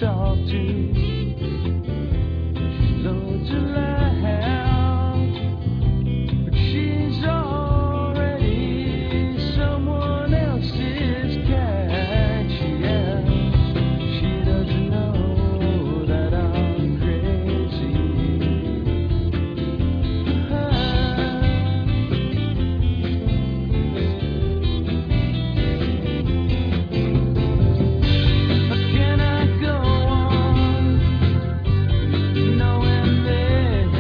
talk to. She loves to laugh, but she's already someone else's catch. Yeah, she doesn't know that I'm crazy. Can I go on knowing that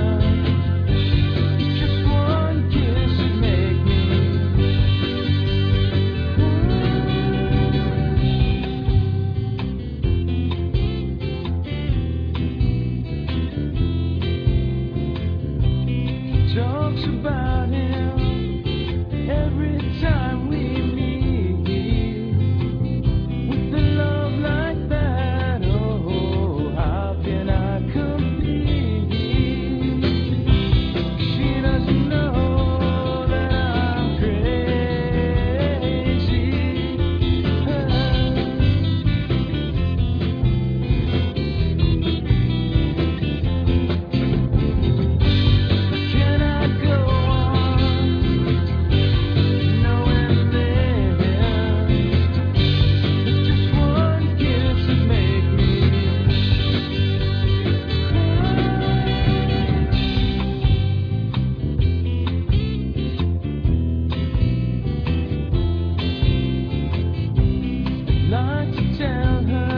just one kiss would make me talks about him every time we meet. With a love like that, oh, how can I compete? She doesn't know that I'm crazy. Can I go on knowing that just one kiss would make me I'd like to tell her